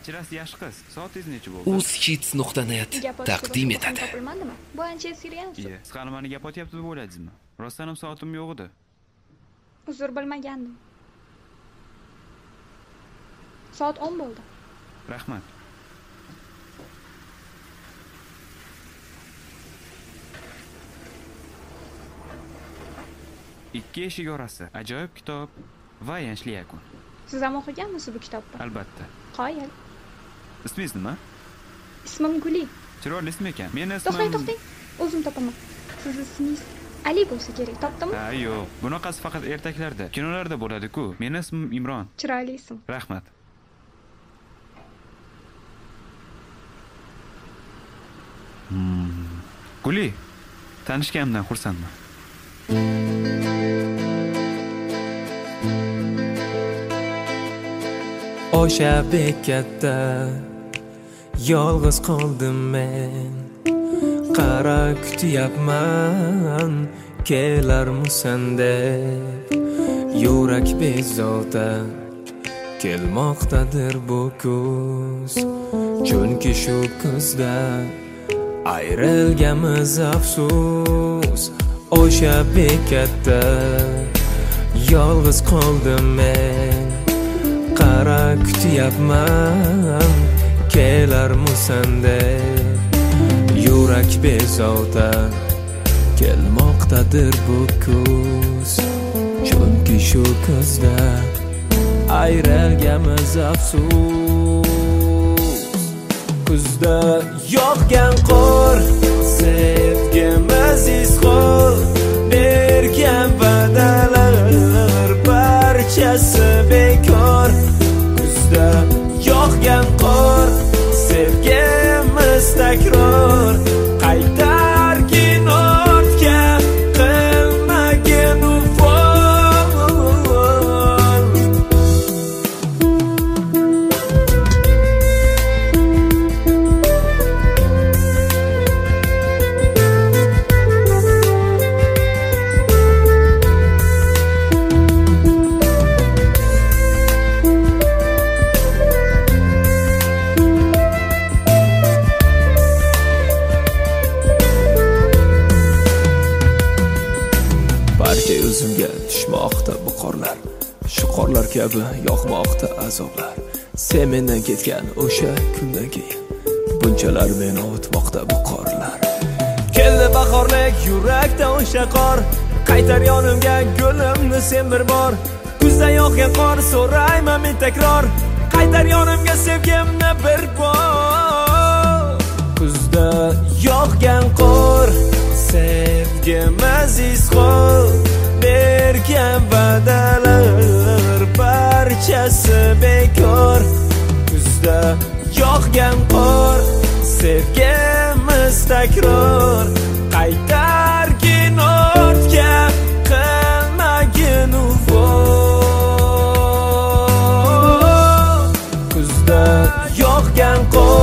Kechirasiz yaxshi qiz. Soatingiz necha bo'ldi? uzhits.net taqdim etadi. Topilmadimi? Bu ancha esirgansiz. Siz hali meni gap otyapsiz deb o'yladingizmi? Rostdan ham soatim yo'q edi. Uzr, bilmagandim. Soat 10 bo'ldi. Rahmat. Ikki eshik orasi, ajoyib kitob va yanchli yakun. Siz ham o'qiganmisiz bu kitobni? Albatta. Qoyil. Ismingiz nima? Ismim Guli. Chiroyli ism ekan. Meni ismim... To'xtang. O'zim topaman. Siz ismingiz Ali bo'lsa kerak, topdimmi? Ha, yo'q. Bunaqasi faqat ertaklarda, kinolarda bo'ladi-ku. Meni ismim Imron. Chiroyli ism. Rahmat. Guli, tanishganimdan xursandman. O'sha bekatda yolg'iz qoldim men. Qara kutyapman, kelarmisan deb. Yurak bezovta kelmoqdadir bu kuz. Chunki shu kuzda ayrilganmiz afsus. O'sha bekatda yolg'iz qoldim men. Qara kutyapman, kelarmisan deb. Yurak bezovta kelmoqdadir bu kuz. Chunki shu kuzda ayrilganmiz afsus. Kuzda yog'gan qor, sevgimiz izhor, bergan va'dalar barchasi bekor. Kuzda yog'gan qor, sevgimiz takror, qaytargin ortga, qilmagin ufol. O'zimga tushmoqda bu qorlar, shu qorlar kabi yoqmoqda azoblar. Sen mendan ketgan o'sha kundan keyin bunchalar meni o'tmoqda bu qorlar. Keldi bahorlik yurakda o'sha qor, qaytar yonimga gulimni sen bir bor. Kuzda yog'gan qor, so'rayman men takror, qaytar yonimga sevgimni bir bor. Kuzda yog'gan qor, sevgimiz izhor, bergan va'dalar barchasi bekor. Kuzda yog'gan qor, sevgimiz takror, qaytargin ortga, qilmagin ufol. Kuzda yog'gan qor,